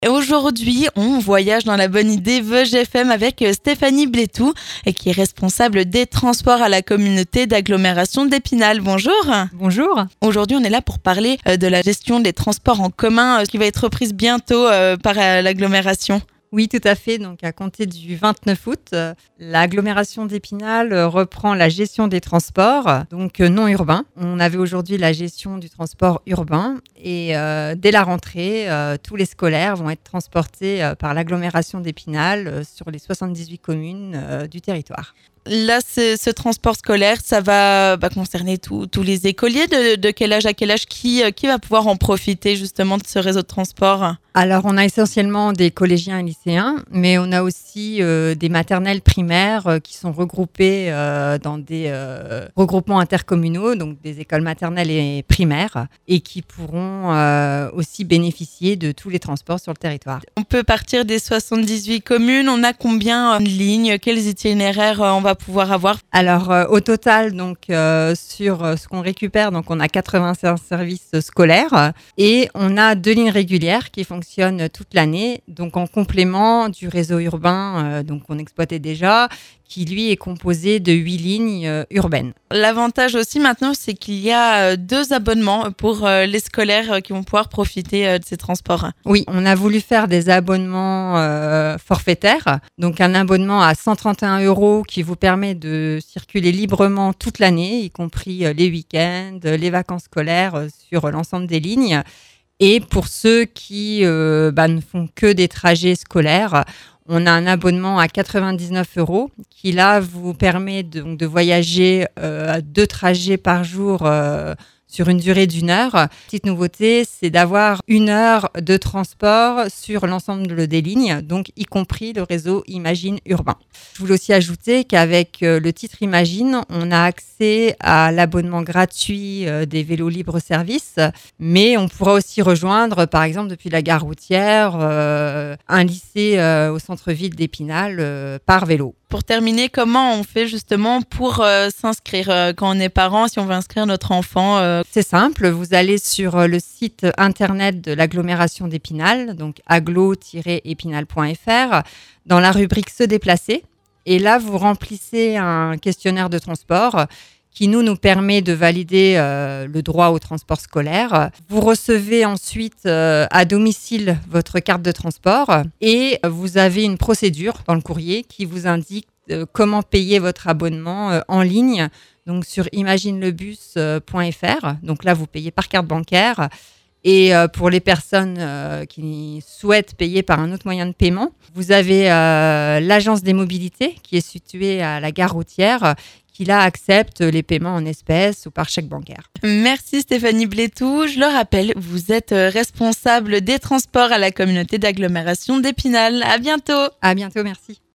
Et aujourd'hui, on voyage dans la bonne idée Vosges FM avec Stéphanie Blétou, qui est responsable des transports à la communauté d'agglomération d'Épinal. Bonjour. Bonjour. Aujourd'hui, on est là pour parler de la gestion des transports en commun qui va être reprise bientôt par l'agglomération. Oui, tout à fait. Donc, à compter du 29 août, l'agglomération d'Épinal reprend la gestion des transports, donc non urbains. On avait aujourd'hui la gestion du transport urbain et dès la rentrée, tous les scolaires vont être transportés par l'agglomération d'Épinal sur les 78 communes du territoire. Là, ce transport scolaire, ça va concerner tous les écoliers. De quel âge à quel âge qui va pouvoir en profiter justement de ce réseau de transport ? Alors, on a essentiellement des collégiens et lycéens, mais on a aussi des maternelles primaires qui sont regroupées dans des regroupements intercommunaux, donc des écoles maternelles et primaires, et qui pourront aussi bénéficier de tous les transports sur le territoire. On peut partir des 78 communes. On a combien de lignes ? Quels itinéraires on va pouvoir avoir ? Alors, au total, donc sur ce qu'on récupère, donc on a 85 services scolaires et on a 2 lignes régulières qui fonctionnent toute l'année, donc en complément du réseau urbain donc qu'on exploitait déjà, qui lui est composé de 8 lignes urbaines. L'avantage aussi maintenant, c'est qu'il y a 2 abonnements pour les scolaires qui vont pouvoir profiter de ces transports. Oui, on a voulu faire des abonnements forfaitaires, donc un abonnement à 131 € qui vous permet de circuler librement toute l'année, y compris les week-ends, les vacances scolaires sur l'ensemble des lignes. Et pour ceux qui ne font que des trajets scolaires, on a un abonnement à 99 € qui là vous permet de voyager 2 trajets par jour sur une durée d'1 heure. Petite nouveauté, c'est d'avoir 1 heure de transport sur l'ensemble des lignes, donc y compris le réseau Imagine urbain. Je voulais aussi ajouter qu'avec le titre Imagine, on a accès à l'abonnement gratuit des vélos libre-service, mais on pourra aussi rejoindre, par exemple, depuis la gare routière, un lycée au centre-ville d'Épinal par vélo. Pour terminer, comment on fait justement pour s'inscrire quand on est parent, si on veut inscrire notre enfant C'est simple, vous allez sur le site internet de l'agglomération d'Épinal, donc agglo-épinal.fr, dans la rubrique Se déplacer. Et là, vous remplissez un questionnaire de transport qui nous permet de valider le droit au transport scolaire. Vous recevez ensuite à domicile votre carte de transport et vous avez une procédure dans le courrier qui vous indique comment payer votre abonnement en ligne, donc sur imaginelebus.fr. Donc là, vous payez par carte bancaire. Et pour les personnes qui souhaitent payer par un autre moyen de paiement, vous avez l'agence des mobilités qui est située à la gare routière qui là accepte les paiements en espèces ou par chèque bancaire. Merci Stéphanie Blétou. Je le rappelle, vous êtes responsable des transports à la communauté d'agglomération d'Épinal. À bientôt. À bientôt, merci.